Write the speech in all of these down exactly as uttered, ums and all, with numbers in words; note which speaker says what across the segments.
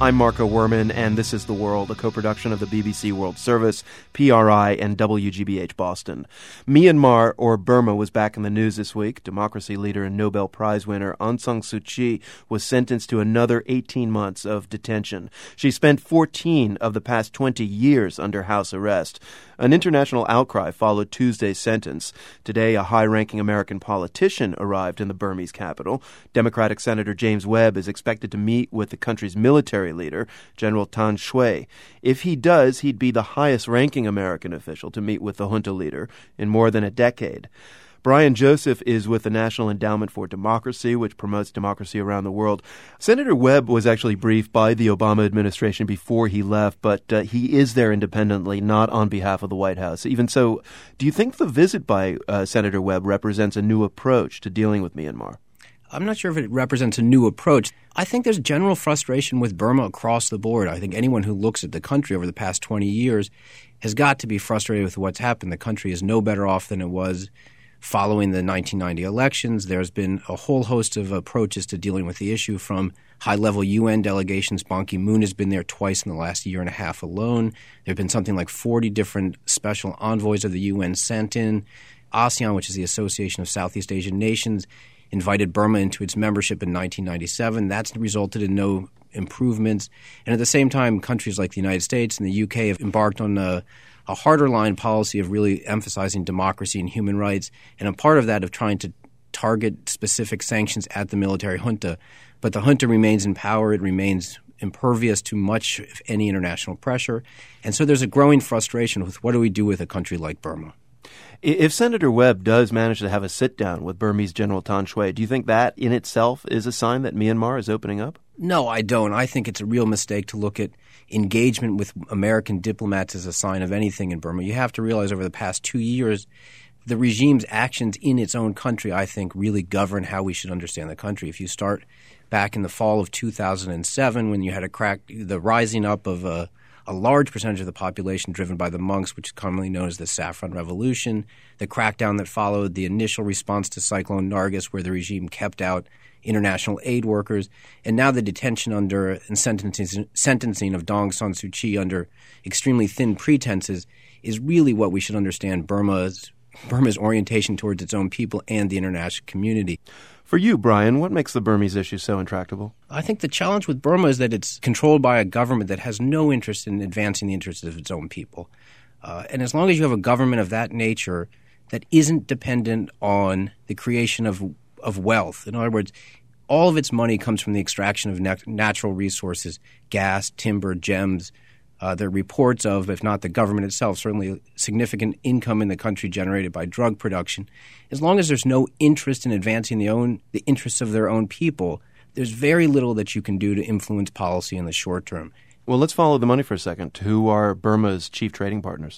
Speaker 1: I'm Marco Werman, and this is The World, a co-production of the B B C World Service, P R I, and W G B H Boston. Myanmar, or Burma, was back in the news this week. Democracy leader and Nobel Prize winner Aung San Suu Kyi was sentenced to another eighteen months of detention. She spent fourteen of the past twenty years under house arrest. An international outcry followed Tuesday's sentence. Today, a high-ranking American politician arrived in the Burmese capital. Democratic Senator James Webb is expected to meet with the country's military leader, General Tan Shwe. If he does, he'd be the highest-ranking American official to meet with the junta leader in more than a decade. Brian Joseph is with the National Endowment for Democracy, which promotes democracy around the world. Senator Webb was actually briefed by the Obama administration before he left, but uh, he is there independently, not on behalf of the White House. Even so, do you think the visit by uh, Senator Webb represents a new approach to dealing with Myanmar?
Speaker 2: I'm not sure if it represents a new approach. I think there's general frustration with Burma across the board. I think anyone who looks at the country over the past twenty years has got to be frustrated with what's happened. The country is no better off than it was following the nineteen ninety elections. There's been a whole host of approaches to dealing with the issue, from high-level U N delegations. Ban Ki-moon has been there twice in the last year and a half alone. There have been something like forty different special envoys of the U N sent in. ASEAN, which is the Association of Southeast Asian Nations, invited Burma into its membership in nineteen ninety-seven. That's resulted in no improvements. And at the same time, countries like the United States and the U K have embarked on a a harder line policy of really emphasizing democracy and human rights, and a part of that of trying to target specific sanctions at the military junta. But the junta remains in power. It remains impervious to much, if any, international pressure. And so there's a growing frustration with what do we do with a country like Burma.
Speaker 1: If Senator Webb does manage to have a sit-down with Burmese General Tan Shwe, do you think that in itself is a sign that Myanmar is opening up?
Speaker 2: No, I don't. I think it's a real mistake to look at engagement with American diplomats as a sign of anything in Burma. You have to realize over the past two years, the regime's actions in its own country, I think, really govern how we should understand the country. If you start back in the fall of two thousand seven, when you had a crack, the rising up of a a large percentage of the population driven by the monks, which is commonly known as the Saffron Revolution, the crackdown that followed, the initial response to Cyclone Nargis, where the regime kept out international aid workers, and now the detention under and sentencing, sentencing of Aung San Suu Kyi under extremely thin pretenses is really what we should understand Burma's Burma's orientation towards its own people and the international community.
Speaker 1: For you, Brian, what makes the Burmese issue so intractable?
Speaker 2: I think the challenge with Burma is that it's controlled by a government that has no interest in advancing the interests of its own people. Uh, and as long as you have a government of that nature that isn't dependent on the creation of of wealth, in other words, all of its money comes from the extraction of nat- natural resources, gas, timber, gems. Uh, there are reports of, if not the government itself, certainly significant income in the country generated by drug production. As long as there's no interest in advancing the own the interests of their own people, there's very little that you can do to influence policy in the short term.
Speaker 1: Well, let's follow the money for a second. Who are Burma's chief trading partners?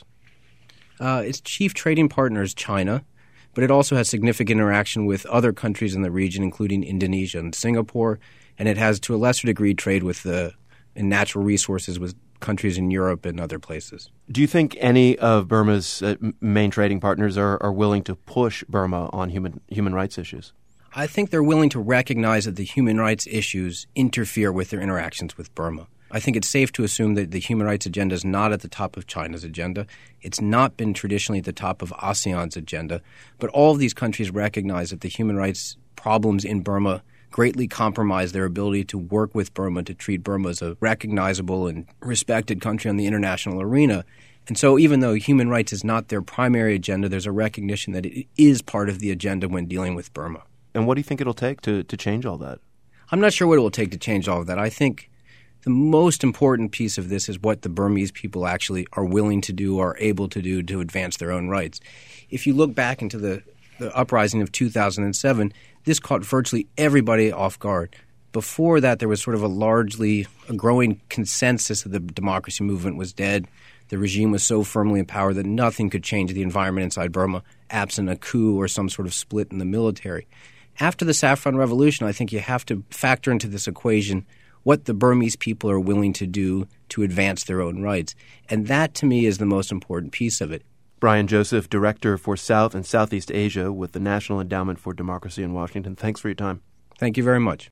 Speaker 2: Uh, its chief trading partner is China, but it also has significant interaction with other countries in the region, including Indonesia and Singapore, and it has, to a lesser degree, trade with the in natural resources with countries in Europe and other places.
Speaker 1: Do you think any of Burma's uh, main trading partners are, are willing to push Burma on human human rights issues?
Speaker 2: I think they're willing to recognize that the human rights issues interfere with their interactions with Burma. I think it's safe to assume that the human rights agenda is not at the top of China's agenda. It's not been traditionally at the top of ASEAN's agenda. But all of these countries recognize that the human rights problems in Burma greatly compromise their ability to work with Burma, to treat Burma as a recognizable and respected country on the international arena. And so even though human rights is not their primary agenda, there's a recognition that it is part of the agenda when dealing with Burma.
Speaker 1: And what do you think it'll take to, to change all that?
Speaker 2: I'm not sure what it will take to change all of that. I think the most important piece of this is what the Burmese people actually are willing to do, are able to do to advance their own rights. If you look back into the, the uprising of two thousand seven, this caught virtually everybody off guard. Before that, there was sort of a largely a growing consensus that the democracy movement was dead. The regime was so firmly in power that nothing could change the environment inside Burma, absent a coup or some sort of split in the military. After the Saffron Revolution, I think you have to factor into this equation what the Burmese people are willing to do to advance their own rights. And that, to me, is the most important piece of it.
Speaker 1: Brian Joseph, Director for South and Southeast Asia with the National Endowment for Democracy in Washington. Thanks for your time.
Speaker 2: Thank you very much.